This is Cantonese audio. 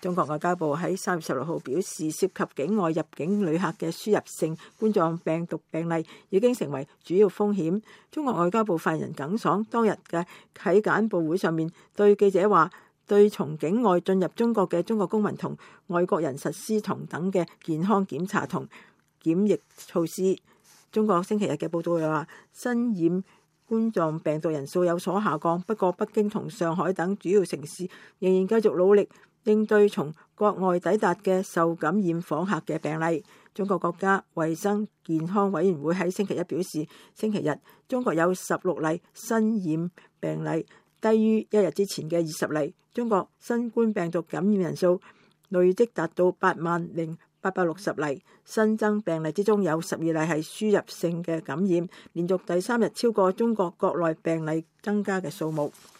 中國外交部喺3月16號表示，涉及境外入境旅客嘅輸入性冠狀病毒病例已經成為主要風險。中國外交部發言人耿爽當日嘅喺簡報會上面對記者話，對從境外進入中國嘅中國公民同外國人實施同等嘅健康檢查同檢疫措施。中國星期日嘅報道又話，新染冠狀病毒人數有所下降，不過北京同上海等主要城市仍然繼續努力應對從國外抵達嘅受感染訪客嘅病例。中國國家衛生健康委員會喺星期一表示，星期日中國有16例新染病例，低於一日之前嘅20例。中國新冠病毒感染人數累積達到80860例，新增病例之中有12例係輸入性嘅感染，連續第3日超過中國國內病例增加嘅數目。